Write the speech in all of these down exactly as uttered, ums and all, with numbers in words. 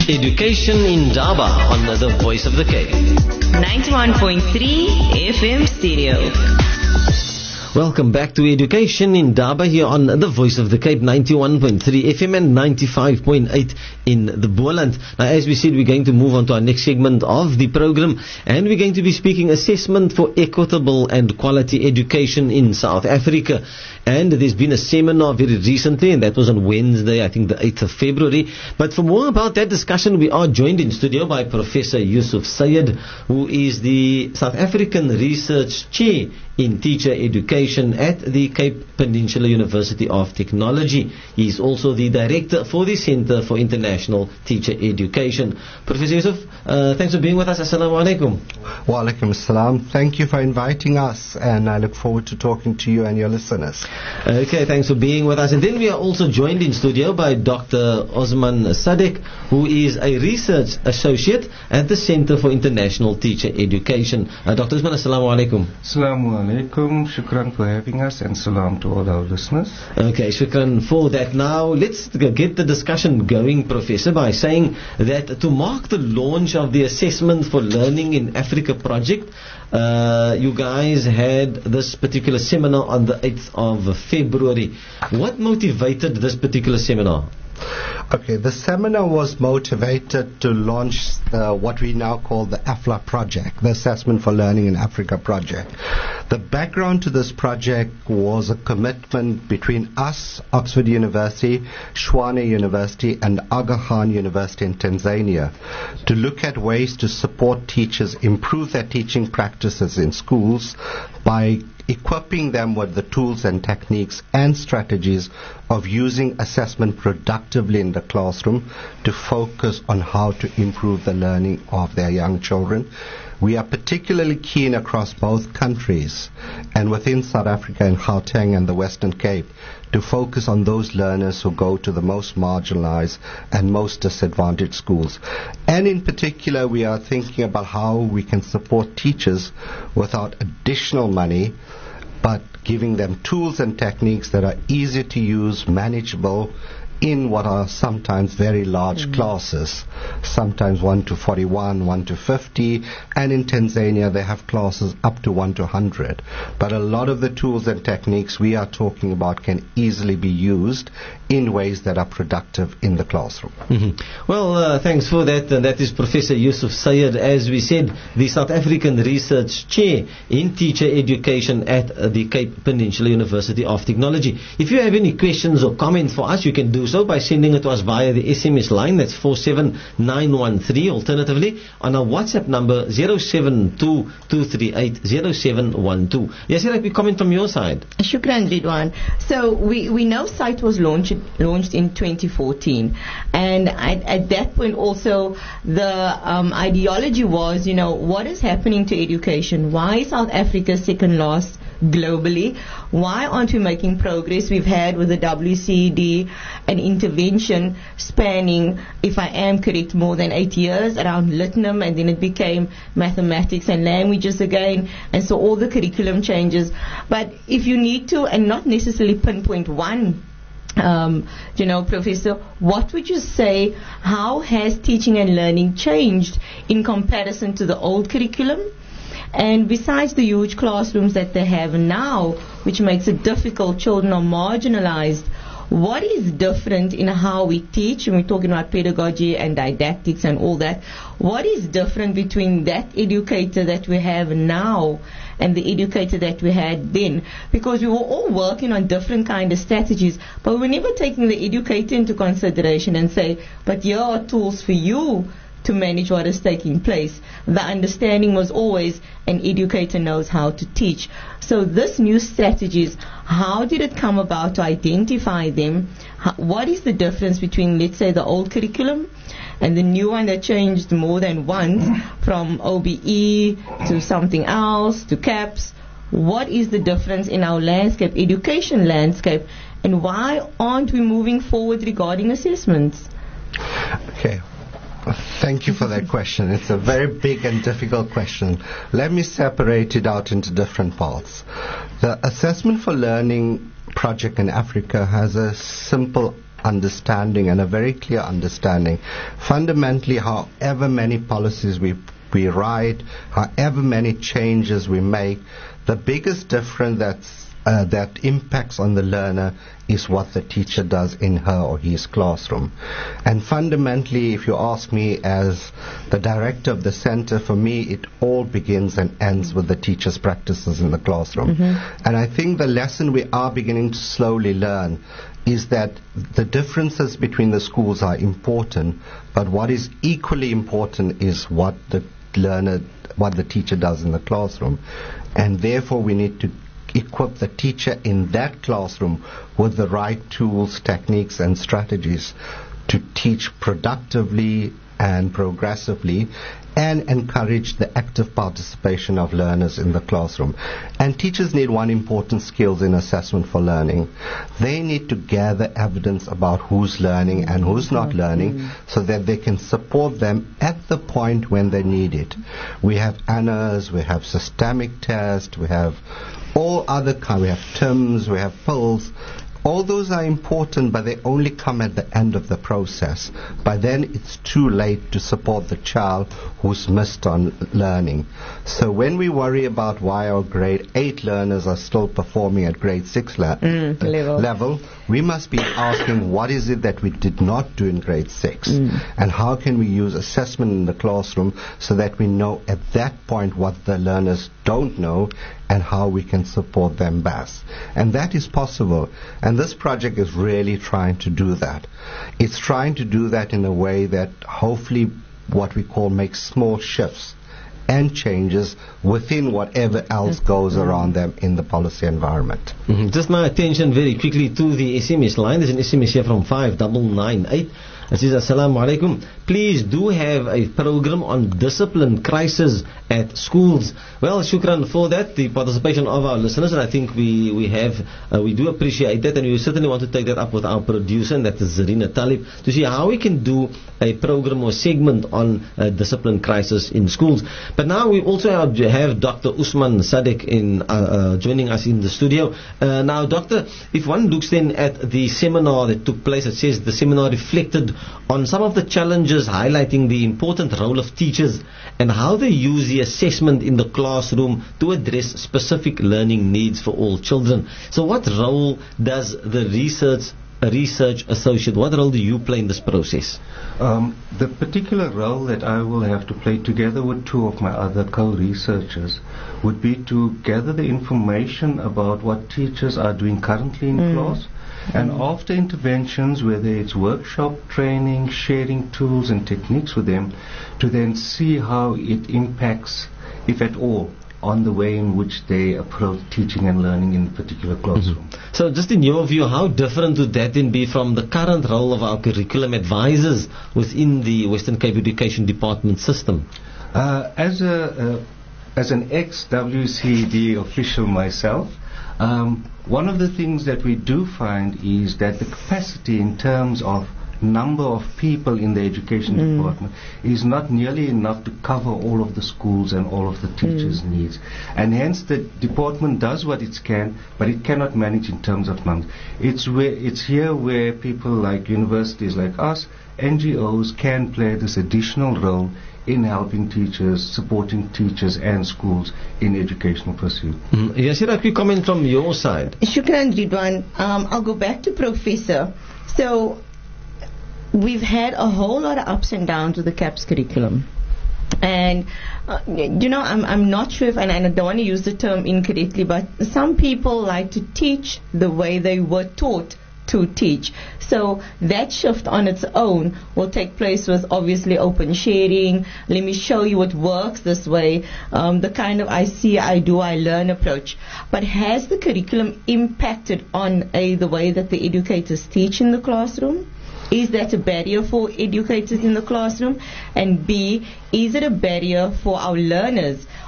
Education in Daba on the Voice of the Cape. ninety-one point three F M stereo. Welcome back to Education in Daba here on the Voice of the Cape, ninety-one point three F M and ninety-five point eight in the Boland. Now, as we said, we're going to move on to our next segment of the program, and we're going to be speaking assessment for equitable and quality education in South Africa. And there's been a seminar very recently, and that was on Wednesday, I think the eighth of February. But for more about that discussion, we are joined in studio by Professor Yusuf Sayed, who is the South African Research Chair in Teacher Education at the Cape Peninsula University of Technology. He is also the Director for the Center for International Teacher Education. Professor Yusuf, uh, thanks for being with us. Assalamu alaikum. Wa alaikum assalam. Thank you for inviting us, and I look forward to talking to you and your listeners. Okay, thanks for being with us. And then we are also joined in studio by Doctor Osman Sadek, who is a Research Associate at the Center for International Teacher Education. Uh, Doctor Osman, assalamu alaikum. Assalamu alaikum. Shukran for having us, and salam to all our listeners. Okay, shukran for that. Now, let's get the discussion going, Professor, by saying that to mark the launch of the Assessment for Learning in Africa project, uh, you guys had this particular seminar on the eighth of February. What motivated this particular seminar? Okay, the seminar was motivated to launch uh, what we now call the A F L A project, the Assessment for Learning in Africa project. The background to this project was a commitment between us, Oxford University, Tshwane University, and Aga Khan University in Tanzania to look at ways to support teachers improve their teaching practices in schools by equipping them with the tools and techniques and strategies of using assessment productively in the classroom to focus on how to improve the learning of their young children. We are particularly keen across both countries and within South Africa and Gauteng and the Western Cape to focus on those learners who go to the most marginalized and most disadvantaged schools. And in particular, we are thinking about how we can support teachers without additional money, but giving them tools and techniques that are easy to use, manageable, in what are sometimes very large mm-hmm. classes, sometimes one to forty-one, one to fifty, and in Tanzania they have classes up to one to one hundred. But a lot of the tools and techniques we are talking about can easily be used in ways that are productive in the classroom. Mm-hmm. Well, uh, thanks for that. And that is Professor Yusuf Sayed, as we said, the South African Research Chair in Teacher Education at uh, the Cape Peninsula University of Technology. If you have any questions or comments for us, you can do so by sending it to us via the S M S line. That's four seven nine one three. Alternatively, on our WhatsApp number zero seven two two three eight zero seven one two. Yes, I'd like a comment from your side. Shukran, Ridwan. So we, we know SITE was launched launched in twenty fourteen, and at, at that point also the um, ideology was, you know, what is happening to education? Why is South Africa second last globally? Why aren't we making progress? We've had with the W C E D an intervention spanning, if I am correct, more than eight years around Litnum, and then it became mathematics and languages again, and so all the curriculum changes. But if you need to, and not necessarily pinpoint one, Um, you know, Professor, what would you say, how has teaching and learning changed in comparison to the old curriculum? And besides the huge classrooms that they have now, which makes it difficult, children are marginalized, what is different in how we teach? And we're talking about pedagogy and didactics and all that. What is different between that educator that we have now and the educator that we had then? Because we were all working on different kind of strategies, but we were never taking the educator into consideration and say, but here are tools for you to manage what is taking place. The understanding was always an educator knows how to teach. So this new strategies, how did it come about to identify them? How, what is the difference between, let's say, the old curriculum and the new one that changed more than once from O B E to something else to CAPS? What is the difference in our landscape, education landscape, and why aren't we moving forward regarding assessments? Okay. Thank you for that question. It's a very big and difficult question. Let me separate it out into different parts. The Assessment for Learning project in Africa has a simple understanding and a very clear understanding. Fundamentally, however many policies we we write, however many changes we make, the biggest difference that's Uh, that impacts on the learner is what the teacher does in her or his classroom. And fundamentally, if you ask me as the director of the center, for me it all begins and ends with the teacher's practices in the classroom. Mm-hmm. And I think the lesson we are beginning to slowly learn is that the differences between the schools are important, but what is equally important is what the learner, what the teacher does in the classroom. And therefore we need to equip the teacher in that classroom with the right tools, techniques and strategies to teach productively and progressively and encourage the active participation of learners in the classroom. And teachers need one important skill in assessment for learning. They need to gather evidence about who's learning and who's not learning so that they can support them at the point when they need it. We have A N As, we have systemic tests, we have all other kinds, we have T I M S, we have P I L S. All those are important, but they only come at the end of the process. By then, it's too late to support the child who's missed on learning. So when we worry about why our grade eight learners are still performing at grade six le- mm, level. level, we must be asking what is it that we did not do in grade six, mm. and how can we use assessment in the classroom so that we know at that point what the learners don't know and how we can support them best. And that is possible. And this project is really trying to do that. It's trying to do that in a way that hopefully what we call makes small shifts and changes within whatever else goes around them in the policy environment. Mm-hmm. Just my attention very quickly to the S M S line. There's an S M S here from five nine nine eight. It says, Assalamu alaikum. Please do have a program on discipline crisis at schools. Well, shukran for that, the participation of our listeners, and I think we, we have, uh, we do appreciate that, and we certainly want to take that up with our producer, and that is Zarina Talib, to see how we can do a program or segment on uh, discipline crisis in schools. But now we also have, have Doctor Usman Sadek in, uh, uh, joining us in the studio. Uh, now, Doctor, if one looks then at the seminar that took place, it says the seminar reflected on some of the challenges, highlighting the important role of teachers and how they use the assessment in the classroom to address specific learning needs for all children. So what role does the research research associate, what role do you play in this process? Um, the particular role that I will have to play together with two of my other co-researchers would be to gather the information about what teachers are doing currently in mm. class. And after interventions, whether it's workshop training, sharing tools and techniques with them, to then see how it impacts, if at all, on the way in which they approach teaching and learning in a particular classroom. Mm-hmm. So just in your view, how different would that then be from the current role of our curriculum advisors within the Western Cape Education Department system? Uh, as a uh, as an ex-W C D official myself, Um, one of the things that we do find is that the capacity in terms of number of people in the education mm. department is not nearly enough to cover all of the schools and all of the teachers' mm. needs. And hence the department does what it can, but it cannot manage in terms of numbers. It's where it's here where people like universities like us, N G Os, can play this additional role in helping teachers, supporting teachers and schools in educational pursuit. Mm. Yes, a quick comment from your side. Shukran, Ridwan. Um, I'll go back to Professor. So, we've had a whole lot of ups and downs with the CAPS curriculum. And, uh, you know, I'm, I'm not sure if, and I don't want to use the term incorrectly, but some people like to teach the way they were taught to teach. So that shift on its own will take place with obviously open sharing. Let me show you what works this way, um, the kind of I see, I do, I learn approach. But has the curriculum impacted on A, the way that the educators teach in the classroom? Is that a barrier for educators in the classroom? And B, is it a barrier for our learners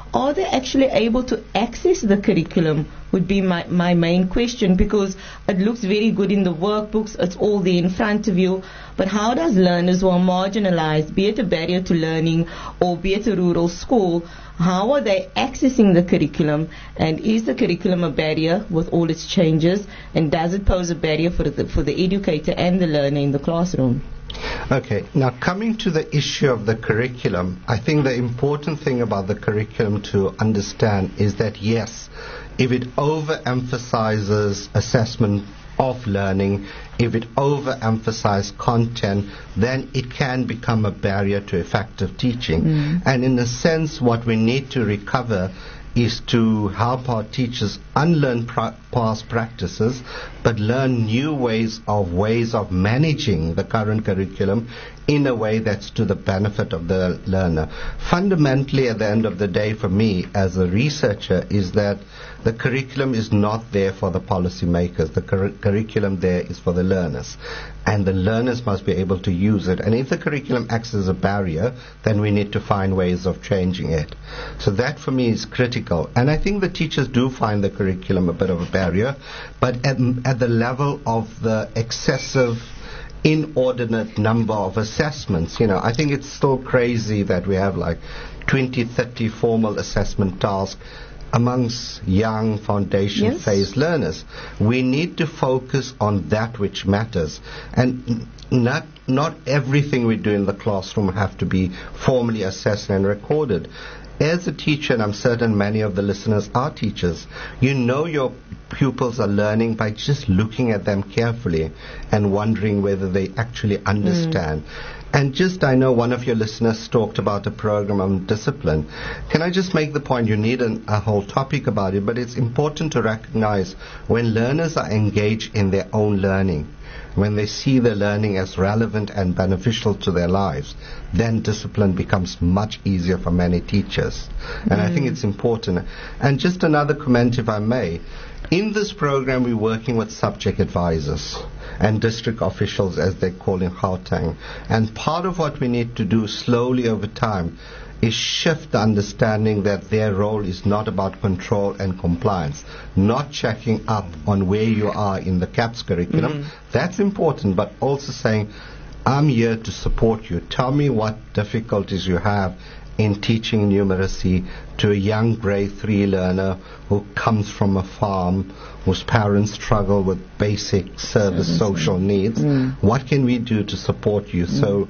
are they actually able to access the curriculum would be my, my main question, because it looks very good in the workbooks, it's all there in front of you, but how does learners who are marginalized, be it a barrier to learning or be it a rural school, how are they accessing the curriculum, and is the curriculum a barrier with all its changes, and does it pose a barrier for the, for the educator and the learner in the classroom? Okay, now coming to the issue of the curriculum, I think the important thing about the curriculum to understand is that yes, if it overemphasizes assessment of learning, if it overemphasizes content, then it can become a barrier to effective teaching. Mm. And in a sense, what we need to recover is to help our teachers unlearn pra- past practices, but learn new ways of ways of managing the current curriculum in a way that's to the benefit of the learner. Fundamentally, at the end of the day, for me as a researcher, is that the curriculum is not there for the policymakers. The cur- curriculum there is for the learners, and the learners must be able to use it. And if the curriculum acts as a barrier, then we need to find ways of changing it. So that for me is critical. And I think the teachers do find the curriculum a bit of a barrier, but at, at the level of the excessive inordinate number of assessments. You know, I think it's still crazy that we have like twenty, thirty formal assessment tasks amongst young foundation yes. phase learners. We need to focus on that which matters, and not not everything we do in the classroom have to be formally assessed and recorded. As a teacher, and I'm certain many of the listeners are teachers, you know your pupils are learning by just looking at them carefully and wondering whether they actually understand. Mm. And just, I know one of your listeners talked about a program on discipline. Can I just make the point, you need an, a whole topic about it, but it's important to recognize when learners are engaged in their own learning, when they see the learning as relevant and beneficial to their lives, then discipline becomes much easier for many teachers. And mm. I think it's important. And just another comment, if I may. In this program, we're working with subject advisors and district officials, as they call in Gauteng. And part of what we need to do slowly over time is shift the understanding that their role is not about control and compliance, not checking up on where you are in the CAPS curriculum. Mm-hmm. That's important, but also saying, I'm here to support you. Tell me what difficulties you have in teaching numeracy to a young grade three learner who comes from a farm, whose parents struggle with basic service mm-hmm. social needs. Mm. What can we do to support you? Mm. So,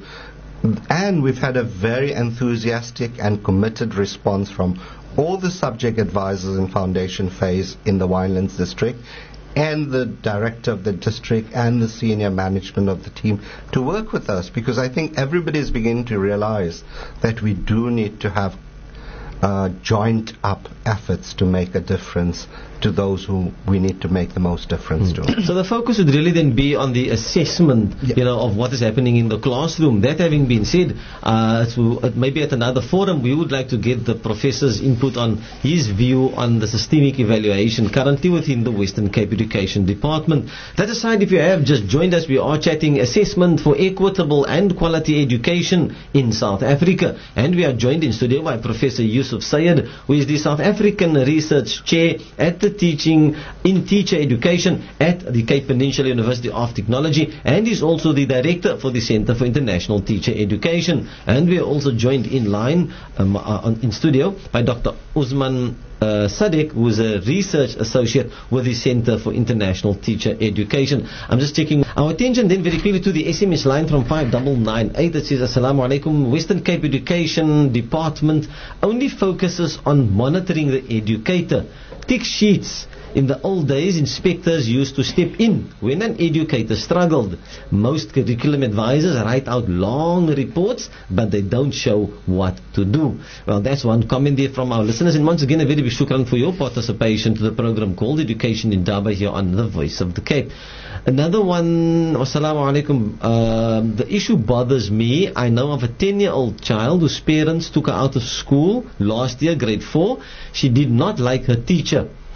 and we've had a very enthusiastic and committed response from all the subject advisors in foundation phase in the Winelands district, and the director of the district and the senior management of the team to work with us, because I think everybody is beginning to realize that we do need to have uh, joint up efforts to make a difference to those who we need to make the most difference mm. to. So the focus would really then be on the assessment, yeah. you know, of what is happening in the classroom. That having been said, uh, so uh, maybe at another forum we would like to get the professor's input on his view on the systemic evaluation currently within the Western Cape Education Department. That aside, if you have just joined us, we are chatting assessment for equitable and quality education in South Africa, and we are joined in studio by Professor Yusuf Sayed, who is the South African Research Chair at the Teaching in Teacher Education at the Cape Peninsula University of Technology, and is also the Director for the Center for International Teacher Education. And we are also joined in line um, uh, on, in studio by Doctor Usman uh, Sadek, who is a Research Associate with the Center for International Teacher Education. I'm just checking our attention then very quickly to the S M S line from five nine nine eight that says, Assalamu alaikum. Western Cape Education Department only focuses on monitoring the educator. Tick sheets. In the old days, inspectors used to step in when an educator struggled. Most curriculum advisors write out long reports, but they don't show what to do. Well, that's one comment there from our listeners. And once again, a very big shukran for your participation to the program called Education in Daba here on the Voice of the Cape. Another one, Assalamu alaikum. Um, the issue bothers me. I know of a ten-year-old child whose parents took her out of school last year, grade four. She did not like her teacher.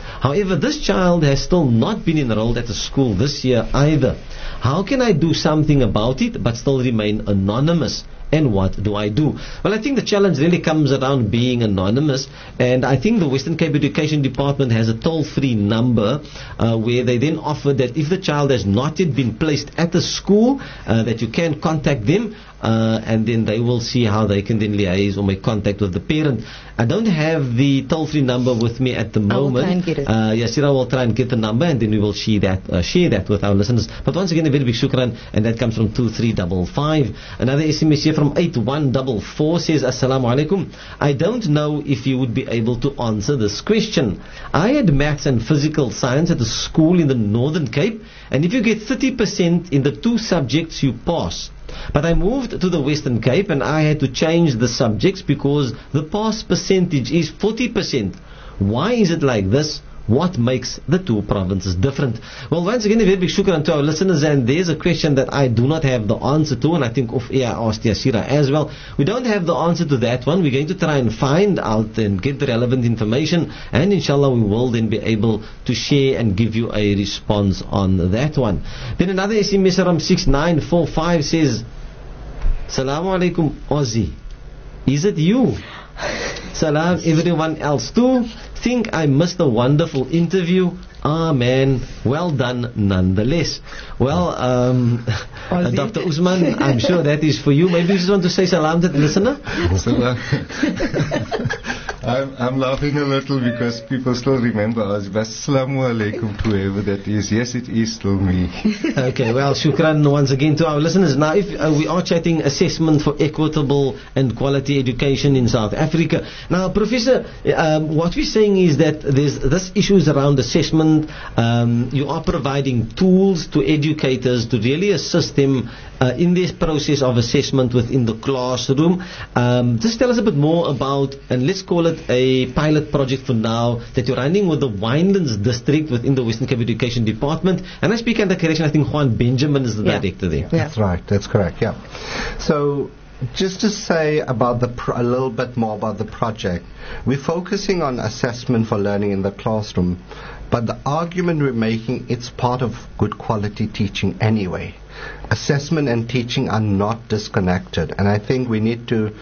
However, this child has still not been enrolled at the school this year either. How can I do something about it but still remain anonymous? And what do I do? Well, I think the challenge really comes around being anonymous, and I think the Western Cape Education Department has a toll-free number uh, where they then offer that if the child has not yet been placed at the school, uh, that you can contact them, uh, and then they will see how they can then liaise or make contact with the parent. I don't have the toll-free number with me at the moment. I will try and get it. Uh, Yasira will try and get the number, and then we will share that, uh, share that with our listeners. But once again, a very big shukran, and that comes from two three five five. Another S M S here from eight one four four says, Assalamu alaikum. I don't know if you would be able to answer this question. I had maths and physical science at a school in the Northern Cape, and if you get thirty percent in the two subjects, you pass. But I moved to the Western Cape and I had to change the subjects because the pass percentage is forty percent. Why is it like this? What makes the two provinces different? Well, once again, a very big shukran to our listeners, and there's a question that I do not have the answer to, and I think off air I asked Yasira as well. We don't have the answer to that one. We're going to try and find out and get the relevant information, and inshallah we will then be able to share and give you a response on that one. Then another S M S from six nine four five says, Assalamu alaikum, Aussie. Is it you? Salam, everyone else too. Think I missed a wonderful interview. Ah man, well done nonetheless. Well, um, uh, Doctor Usman, I'm sure that is for you. Maybe you just want to say salam to the listener? I'm, I'm laughing a little because people still remember us. Assalamu alaikum to whoever that is. Yes, it is still me. Okay, well, shukran once again to our listeners. Now, if uh, we are chatting assessment for equitable and quality education in South Africa. Now, Professor, um, what we're saying is that there's this issues around assessment. Um, you are providing tools to educators to really assist them uh, in this process of assessment within the classroom. Um, just tell us a bit more about, and let's call it a pilot project for now, that you're running with the Winelands District within the Western Cape Education Department. And I speak under correction, I think Juan Benjamin is the yeah. director there. Yeah. That's right, that's correct, yeah. So, just to say about the pro- a little bit more about the project, we're focusing on assessment for learning in the classroom, but the argument we're making, it's part of good quality teaching anyway. Assessment and teaching are not disconnected, and I think we need to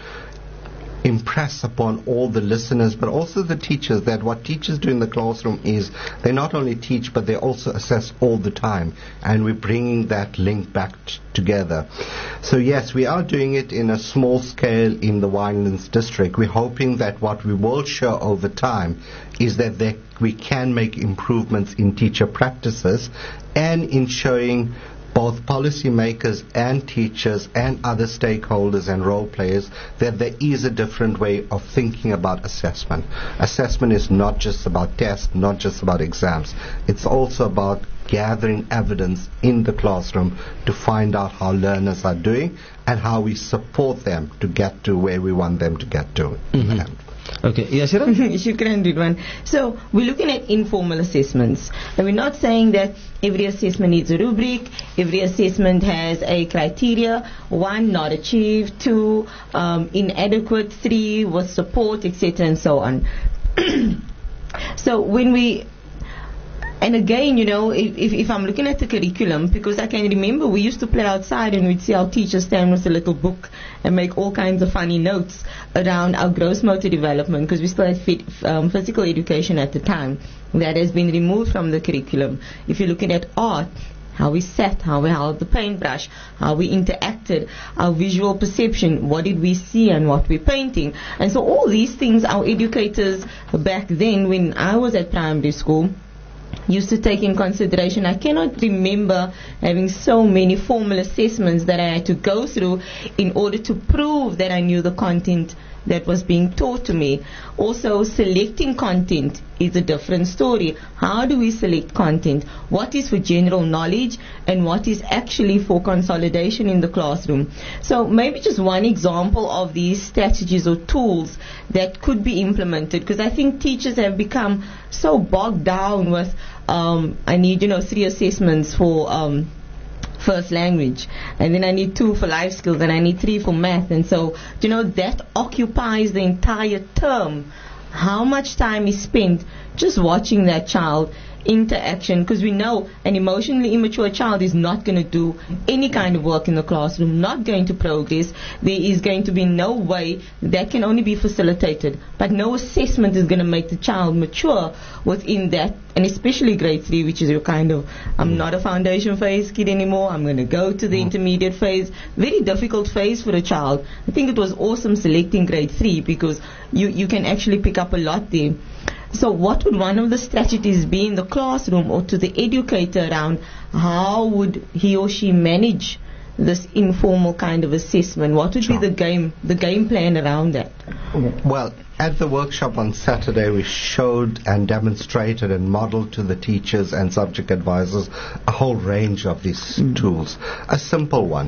impress upon all the listeners but also the teachers that what teachers do in the classroom is they not only teach but they also assess all the time, and we're bringing that link back t- together. So yes, we are doing it in a small scale in the Winelands District. We're hoping that what we will show over time is that there, we can make improvements in teacher practices and in showing both policymakers and teachers and other stakeholders and role players that there is a different way of thinking about assessment. Assessment is not just about tests, not just about exams. It's also about gathering evidence in the classroom to find out how learners are doing and how we support them to get to where we want them to get to. Mm-hmm. Okay, Yasira? Shukran, Ridwan. So, we're looking at informal assessments. And we're not saying that every assessment needs a rubric, every assessment has a criteria. One, not achieved. Two, um, inadequate. Three, with support, et cetera, and so on. So, when we... And again, you know, if, if, if I'm looking at the curriculum, because I can remember we used to play outside and we'd see our teachers stand with a little book and make all kinds of funny notes around our gross motor development, because we still had fit, um, physical education at the time. That has been removed from the curriculum. If you're looking at art, how we sat, how we held the paintbrush, how we interacted, our visual perception, what did we see and what we're painting. And so all these things our educators back then when I was at primary school used to take in consideration. I cannot remember having so many formal assessments that I had to go through in order to prove that I knew the content that was being taught to me. Also, selecting content is a different story. How do we select content? What is for general knowledge and what is actually for consolidation in the classroom? So maybe just one example of these strategies or tools that could be implemented, because I think teachers have become so bogged down with um, I need, you know, three assessments for um, first language, and then I need two for life skills, and I need three for math, and so, you know, that occupies the entire term how much time is spent just watching that child interaction, because we know an emotionally immature child is not going to do any kind of work in the classroom, not going to progress. There is going to be no way that can only be facilitated, but no assessment is going to make the child mature within that, and especially grade three, which is your kind of, I'm not a foundation phase kid anymore, I'm going to go to the mm. intermediate phase. Very difficult phase for a child. I think it was awesome selecting grade three because you, you can actually pick up a lot there. So what would one of the strategies be in the classroom or to the educator around how would he or she manage this informal kind of assessment? What would sure. be the game the game plan around that? Well, at the workshop on Saturday, we showed and demonstrated and modeled to the teachers and subject advisors a whole range of these mm. tools. A simple one.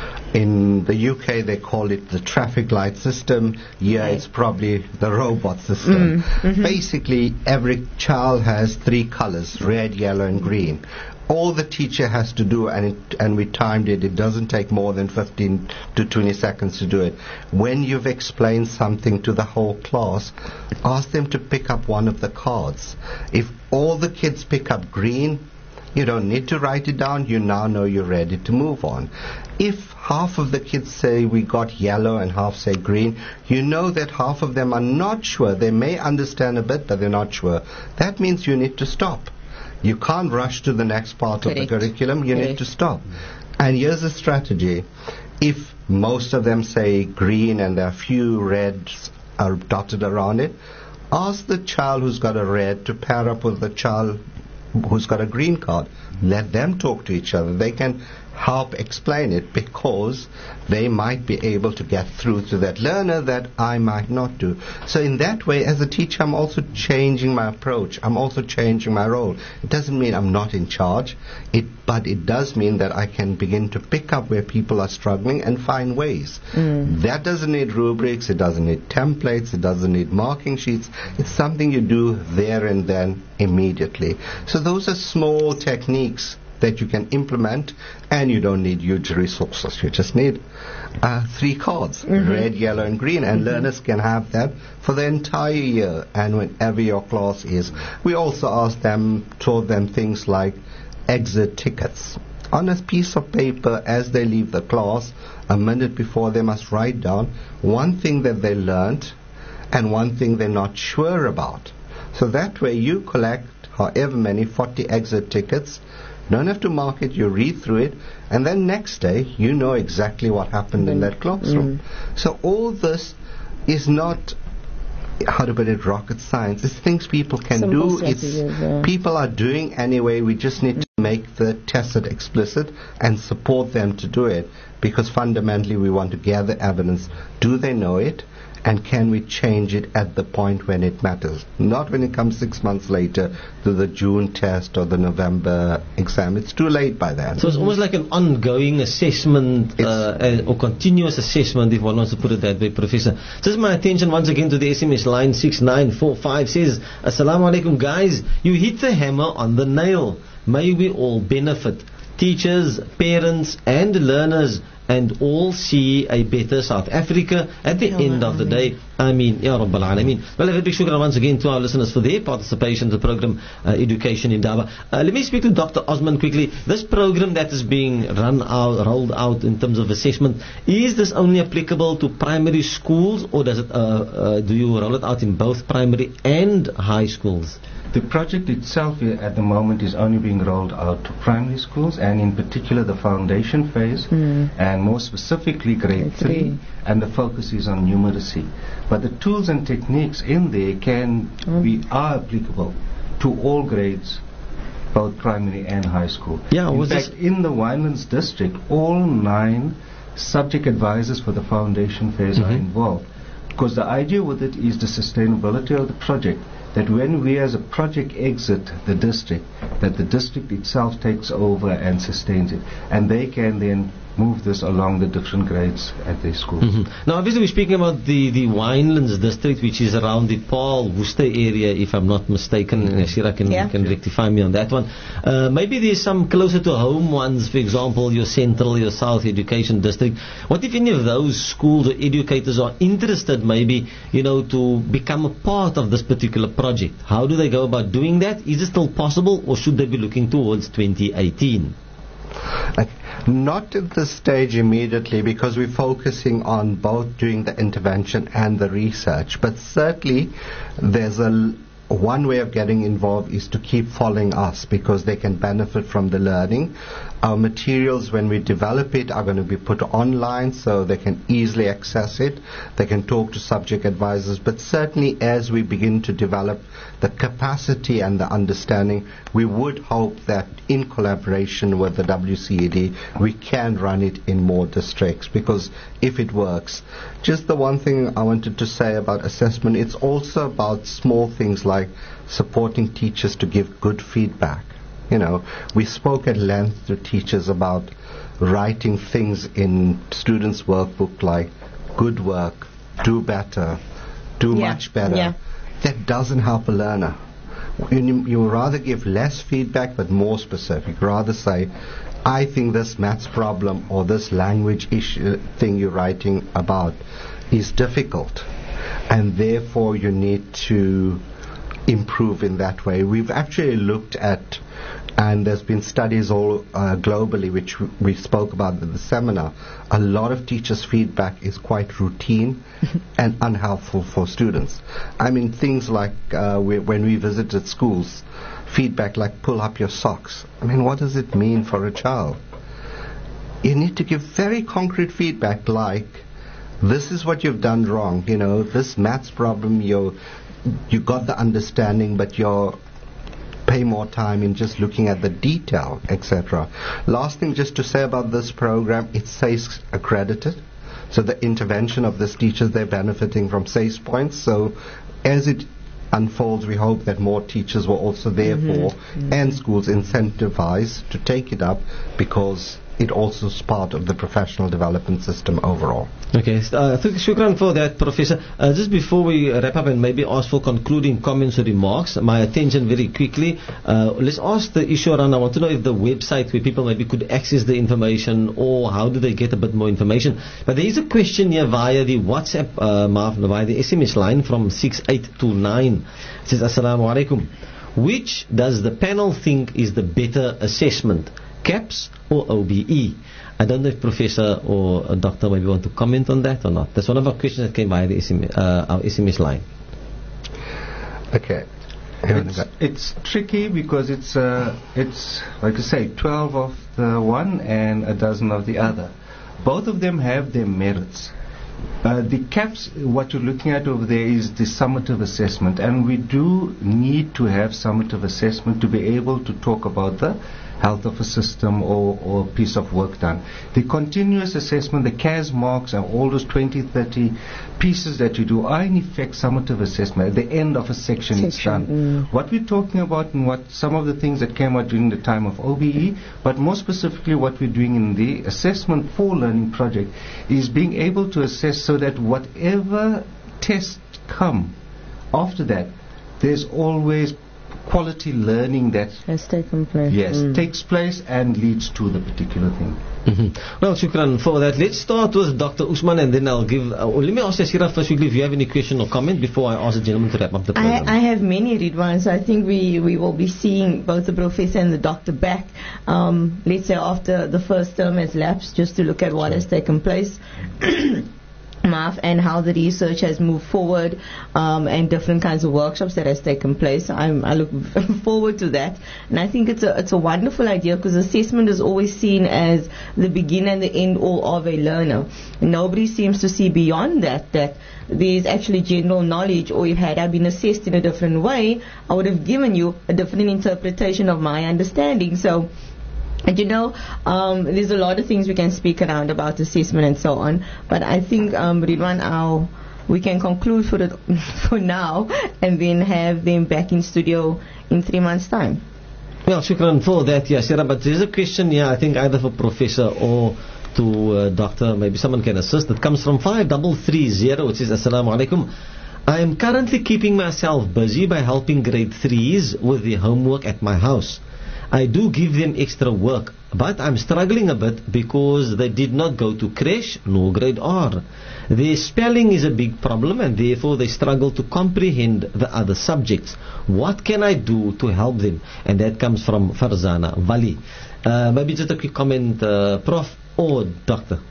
In the U K, they call it the traffic light system. Here, okay. it's probably the robot system. Mm, mm-hmm. Basically, every child has three colors, red, yellow, and green. All the teacher has to do, and it, and we timed it, it doesn't take more than fifteen to twenty seconds to do it. When you've explained something to the whole class, ask them to pick up one of the cards. If all the kids pick up green, you don't need to write it down. You now know you're ready to move on. If half of the kids say we got yellow and half say green, you know that half of them are not sure. They may understand a bit, but they're not sure. That means you need to stop. You can't rush to the next part Correct. Of the curriculum. You Correct. Need to stop. And here's a strategy. If most of them say green and a few reds are dotted around it, ask the child who's got a red to pair up with the child who's got a green card. Let them talk to each other. They can help explain it because they might be able to get through to that learner that I might not do. So in that way, as a teacher, I'm also changing my approach. I'm also changing my role. It doesn't mean I'm not in charge, it, but it does mean that I can begin to pick up where people are struggling and find ways. Mm. That doesn't need rubrics, it doesn't need templates, it doesn't need marking sheets. It's something you do there and then immediately. So those are small techniques that you can implement, and you don't need huge resources. You just need uh, three cards, mm-hmm. red, yellow, and green, and mm-hmm. learners can have that for the entire year and whenever your class is. We also asked them, taught them things like exit tickets. On a piece of paper as they leave the class, a minute before, they must write down one thing that they learned and one thing they're not sure about. So that way you collect however many, forty exit tickets. Don't have to mark it, you read through it, and then next day you know exactly what happened mm. in that classroom. Mm. So all this is not, how to put it, rocket science. It's things people can Simple do. It's yeah. people are doing anyway. We just need mm. to make the tacit explicit and support them to do it, because fundamentally we want to gather evidence. Do they know it? And can we change it at the point when it matters? Not when it comes six months later to the June test or the November exam. It's too late by then. So it's almost like an ongoing assessment uh, or continuous assessment, if one wants to put it that way, Professor. Just my attention once again to the S M S line six nine four five says, Assalamu alaikum guys, you hit the hammer on the nail. May we all benefit. Teachers, parents and learners, and all see a better South Africa at the oh, end of the day. I mean, Ya Rabbal Alameen. Well, a big shukran once again to our listeners for their participation in the program uh, Education Indaba. Uh, let me speak to Doctor Osman quickly. This program that is being run out, rolled out in terms of assessment, is this only applicable to primary schools, or does it? Uh, uh, do you roll it out in both primary and high schools? The project itself at the moment is only being rolled out to primary schools, and in particular the foundation phase, mm. and more specifically grade three, and the focus is on numeracy. But the tools and techniques in there can mm. be are applicable to all grades, both primary and high school. Yeah, in fact, in the Winelands district, all nine subject advisors for the foundation phase mm-hmm. are involved, because the idea with it is the sustainability of the project. that when we as a project exit the district, that the district itself takes over and sustains it, and they can then move this along the different grades at their schools. Mm-hmm. Now, obviously, we're speaking about the, the Winelands district, which is around the Paul Worcester area, if I'm not mistaken. Mm-hmm. Shira can, yeah. can rectify me on that one. Uh, maybe there's some closer to home ones, for example, your Central, your South Education District. What if any of those schools or educators are interested, maybe, you know, to become a part of this particular project? How do they go about doing that? Is it still possible, or should they be looking towards twenty eighteen? Uh, not at this stage immediately, because we're focusing on both doing the intervention and the research. But certainly there's a one way of getting involved is to keep following us, because they can benefit from the learning. Our materials, when we develop it, are going to be put online so they can easily access it. They can talk to subject advisors. But certainly as we begin to develop the capacity and the understanding, we would hope that in collaboration with the W C E D, we can run it in more districts, because if it works. Just the one thing I wanted to say about assessment, it's also about small things like supporting teachers to give good feedback. You know, we spoke at length to teachers about writing things in students' workbook like good work, do better, do yeah. much better. Yeah. That doesn't help a learner. You, you rather give less feedback but more specific. Rather say, I think this maths problem or this language issue thing you're writing about is difficult, and therefore you need to improve in that way. We've actually looked at, and there's been studies all uh, globally, which w- we spoke about at the seminar. A lot of teachers' feedback is quite routine and unhelpful for students. I mean, things like uh, we, when we visited schools, feedback like pull up your socks. I mean, what does it mean for a child? You need to give very concrete feedback like, this is what you've done wrong. You know, this maths problem, you you got the understanding, but you're pay more time in just looking at the detail, et cetera. Last thing just to say about this program, it says accredited. So the intervention of these teachers, they're benefiting from SACE points. So as it unfolds, we hope that more teachers will also therefore, mm-hmm. and schools incentivize to take it up, because it also is part of the professional development system overall. Okay, uh, thank you, shukran for that, Professor. Uh, just before we wrap up and maybe ask for concluding comments or remarks, my attention very quickly, uh, let's ask the issue around, I want to know if the website where people maybe could access the information, or how do they get a bit more information. But there is a question here via the WhatsApp, uh, Marv, via the S M S line from six eight two nine. It says, Assalamu alaikum. Which does the panel think is the better assessment, CAPS or O B E? I don't know if Professor or a doctor maybe want to comment on that or not. That's one of our questions that came via the S M S, uh, our S M S line. Okay. It's, it's tricky because it's uh, it's like I say, twelve of the one and a dozen of the other. Both of them have their merits. Uh, the CAPS, what you're looking at over there is the summative assessment, and we do need to have summative assessment to be able to talk about the health of a system or, or piece of work done. The continuous assessment, the C A S marks, and all those twenty, thirty pieces that you do are in effect summative assessment. At the end of a section, section it's done. Mm. What we're talking about and what some of the things that came out during the time of O B E, but more specifically what we're doing in the assessment for learning project is being able to assess so that whatever tests come after that, there's always quality learning that has taken place. Yes, mm. takes place and leads to the particular thing. Mm-hmm. Well, shukran for that. Let's start with Doctor Usman, and then I'll give. Uh, let me ask Yashira first, if you have any question or comment before I ask the gentleman to wrap up the program. I, I have many Ridwan, so I think we, we will be seeing both the professor and the doctor back, um, let's say after the first term has lapsed, just to look at what sure. has taken place. Marv, and how the research has moved forward, um, and different kinds of workshops that has taken place. I'm, I look forward to that, and I think it's a it's a wonderful idea, because assessment is always seen as the begin and the end all of a learner. Nobody seems to see beyond that, that there's actually general knowledge, or if had I been assessed in a different way, I would have given you a different interpretation of my understanding. So, and you know, um, there's a lot of things we can speak around about assessment and so on, but I think, um, Ridwan, our we can conclude for it for now, and then have them back in studio in three months' time. Well, shukran for that, Yasira. But there's a question here, I think either for Professor or to uh, Doctor, maybe someone can assist. It comes from five three three zero, which is Assalamu alaikum. I am currently keeping myself busy by helping grade threes with the homework at my house. I do give them extra work, but I'm struggling a bit because they did not go to creche nor grade R. Their spelling is a big problem and therefore they struggle to comprehend the other subjects. What can I do to help them? And that comes from Farzana Vali. Uh, maybe just a quick comment, uh, Prof or Doctor.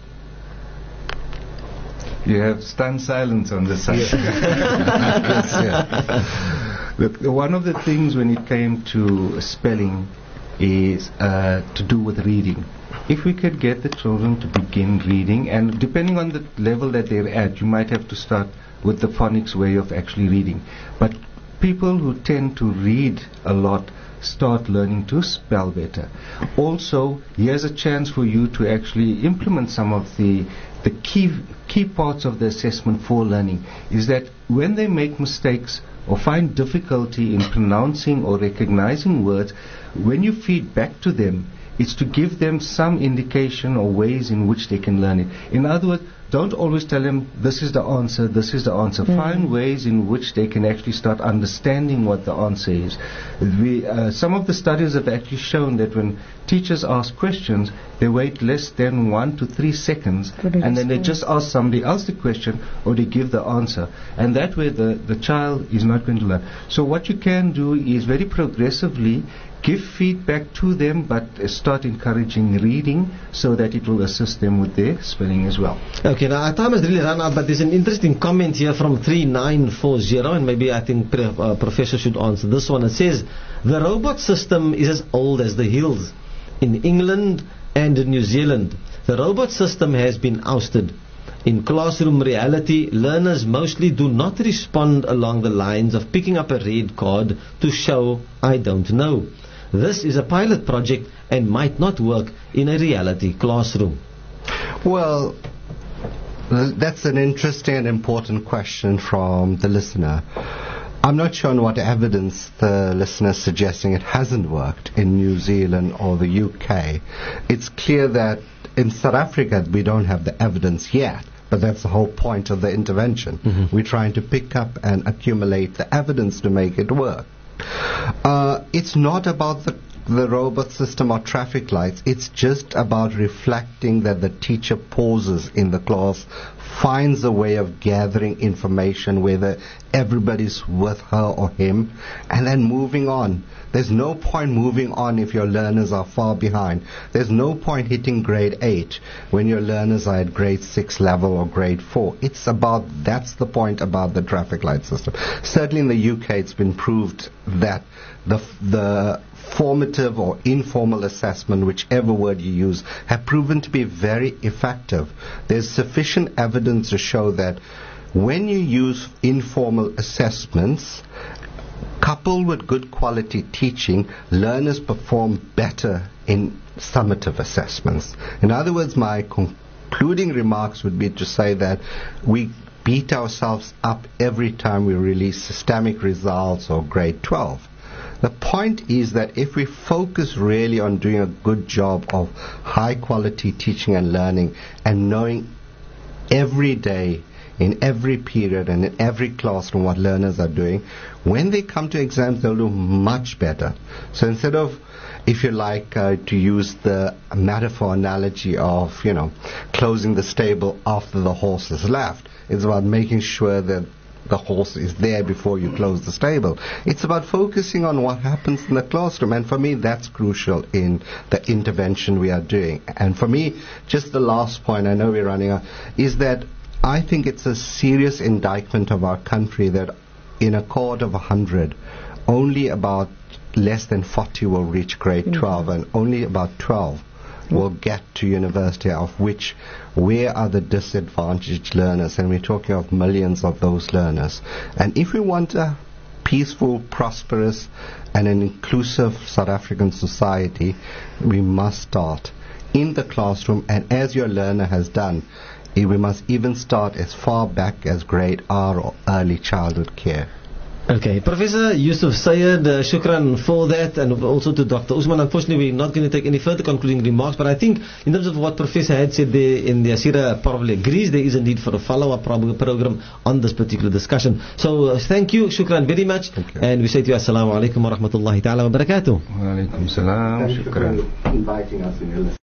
You have stunned silence on this side. Yes, yeah. Look, one of the things when it came to spelling is uh, to do with reading. If we could get the children to begin reading, and depending on the level that they're at, you might have to start with the phonics way of actually reading. But people who tend to read a lot start learning to spell better. Also, here's a chance for you to actually implement some of the the key key parts of the assessment for learning. Is that when they make mistakes or find difficulty in pronouncing or recognizing words, when you feed back to them, it's to give them some indication or ways in which they can learn it. In other words, don't always tell them, this is the answer, this is the answer. Mm. Find ways in which they can actually start understanding what the answer is. We, uh, some of the studies have actually shown that when teachers ask questions, they wait less than one to three seconds, and then they just ask somebody else the question, or they give the answer. And that way the, the child is not going to learn. So what you can do is very progressively give feedback to them, but uh, start encouraging reading so that it will assist them with their spelling as well. Okay, now our time has really run out, but there's an interesting comment here from three nine four zero, and maybe I think pre- uh, Professor should answer this one. It says, the robot system is as old as the hills. In England and in New Zealand, the robot system has been ousted. In classroom reality, learners mostly do not respond along the lines of picking up a red card to show I don't know. This is a pilot project and might not work in a reality classroom. Well, that's an interesting and important question from the listener. I'm not sure on what evidence the listener is suggesting it hasn't worked in New Zealand or the U K. It's clear that in South Africa we don't have the evidence yet, but that's the whole point of the intervention. Mm-hmm. We're trying to pick up and accumulate the evidence to make it work. Uh, it's not about the, the robot system or traffic lights. It's just about reflecting that the teacher pauses in the class, finds a way of gathering information, whether everybody's with her or him, and then moving on. There's no point moving on if your learners are far behind. There's no point hitting grade eight when your learners are at grade six level or grade four. It's about, that's the point about the traffic light system. Certainly in the U K it's been proved that the the formative or informal assessment, whichever word you use, have proven to be very effective. There's sufficient evidence to show that when you use informal assessments, coupled with good quality teaching, learners perform better in summative assessments. In other words, my concluding remarks would be to say that we beat ourselves up every time we release systemic results or grade twelve. The point is that if we focus really on doing a good job of high quality teaching and learning and knowing every day, in every period and in every classroom what learners are doing, when they come to exams they'll do much better. So instead of, if you like, uh, to use the metaphor analogy of, you know, closing the stable after the horse has left, it's about making sure that the horse is there before you close the stable. It's about focusing on what happens in the classroom, and for me that's crucial in the intervention we are doing. And for me, just the last point, I know we're running out, is that I think it's a serious indictment of our country that in a cohort of one hundred, only about less than forty will reach grade mm-hmm. twelve, and only about twelve will get to university, of which where are the disadvantaged learners? And we're talking of millions of those learners. And if we want a peaceful, prosperous, and an inclusive South African society, we must start in the classroom, and as your learner has done, we must even start as far back as grade R or early childhood care. Okay, Professor Yusuf Syed, uh, shukran for that, and also to Doctor Usman. Unfortunately, we're not going to take any further concluding remarks, but I think in terms of what Professor had said there in the Asira probably agrees there is a need for a follow-up pro- program on this particular discussion. So uh, thank you, shukran very much, and we say to you assalamu alaikum wa rahmatullahi ta'ala wa barakatuh. Wa alaikum salam, Thank you for inviting us in your